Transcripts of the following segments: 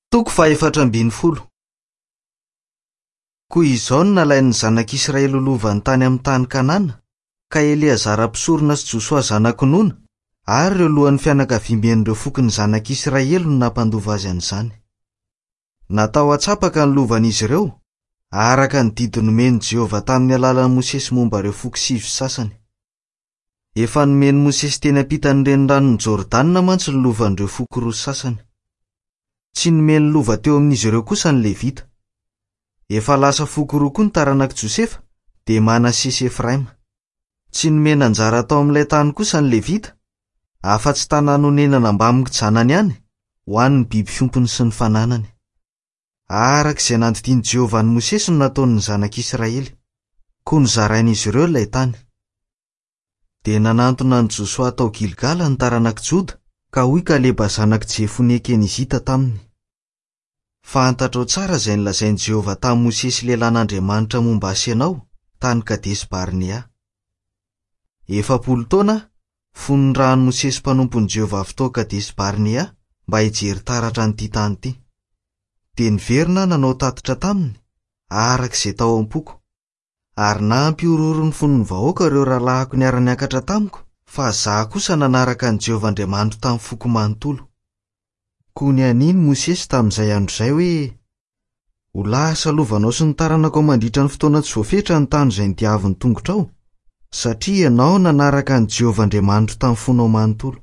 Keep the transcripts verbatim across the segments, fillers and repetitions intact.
Toko faefatra ambin'ny folo. Koa izao no nalain'ny zanak'Israely ho lovany tany amin'ny tany Kanana, ka Eleazara mpisorona sy Joshua zanaka Nona, ary ireo lohan'ny fianakavian'ireo fokon'ny zanak'Israely no nampandova azy an'izany. Natao hatsapaka ny lovan'izy ireo, araka ny didy nomen'i Jehovah tamin'ny alalan'i Mosesy momba ireo foko sivy sasany. Efa nomen'i Mosesy teny ampitan'ny reniranon'ny Jordana mantsy ny lovan'ireo foko roa sasany. Tsy nomeny lova teo amin'izy ireo kosa ny Levita. Efa lasa foko roa koa ny taranak'i Josefa, dia Manase sy Efraima. Tsy nomeny anjara tao amin'ilay tany kosa ny Levita, afa-tsy tanàna honenana mba hamonjy ihany, ho an'ny biby fiompiny sy ny fananany. Arak'izay nandidiany Jehovah ny Mosesy no nataon'ny zanak'Israely, koa nozarain'izy ireo ilay tany. Dia nanantona ny Joshua tao Gilgala ny taranak'i Joda, ka hoy Kaleba zanak'i Jefone Kenizita taminy. Fantatrao tsara izay nolazain'i Jehovah tamin'i Mosesy lehilahy n'Andriamanitra momba asenao tany Kadesy Barnea. Efapolo taona fonondrahan'i Mosesy mpanompon'i Jehovah avy tao Kadesy Barnea mba hijery taratra an'ity tany ity. Dia niverina nanao tatitra taminy, arak'izay tao am-poko, ary nampy uroro ny fonon'ny vahoaka ireo rahalahiko niara-niakatra tamiko, fa zaho kosa nanaraka an'i Jehovah Andriamanitra tamin'ny foko manontolo. Koa ny aniny Mosesy tamin'izay andro izay hoe: ho lasa lovanao sy ny taranako mandritra ny fotoana tsy voafetra ny tany izay nodiaviny tongotrao, satria ianao nanaraka an'i Jehovah Andriamanitra tamin'ny fonao manontolo.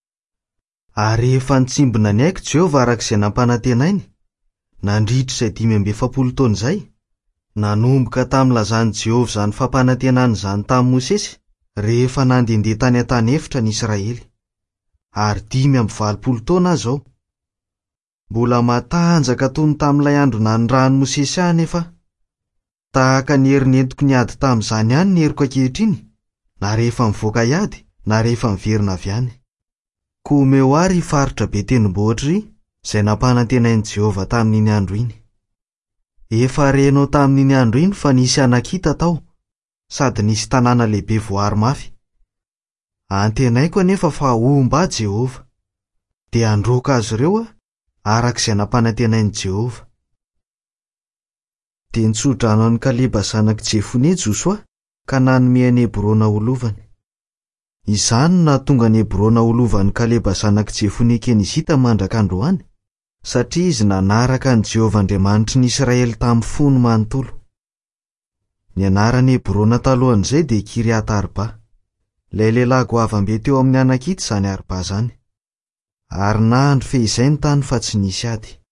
Ary efa nitsimbina ny aiko Jehovah arak'izay nampanantenainy, nandritra izay dimy amby efapolo taona izay, nanomboka tamin'ny lazan'i Jehovah izany fampanantenana izany tamin'i Mosesy, rehefa nandehandeha tany an-tany efitra ny Israely. Ary dimy amby valopolo taona aho izao. Mbola matanjaka toy ny tamin'ilay andro nanondrahan'i Mosesy ahy anefa. Tahaka ny hery nentiko niady tamin'izany ihany ny heriko ankehitriny, na rehefa mivoaka hiady, na rehefa miverina avy any. Koa omeo ary faritra be tendrombohitra ry, izay nampanantenain'i Jehovah tamin'iny andro iny. Efa renao tamin'iny andro iny fa nisy anakita tao, sady nisy tanàna lehibe voary mafy. Antenaiko anefa fa omba Jehovah, dia androaka azy ireo a, arak'izay nampanantenain'i Jehovah. Dia nitsodrano an'i Kaleba zanak'i Jefone Joshua, ka nanome an'i Hebrona ho lovany. Izany no nahatonga an'i Hebrona ho lovan'i Kaleba zanak'i Jefone Kenizita mandrak'androany, satria izy nanaraka an'i Jehovah Andriamanitry ny Israely tamin'ny fony manontolo. Ny anaran'i Hebrona talohan'izay dia Kiriat Arba. Ilay lehilahy goavambe teo amin'ny anakita izany Arba izany. Ary nahandro fehizay ny tany fa tsy nisy ady.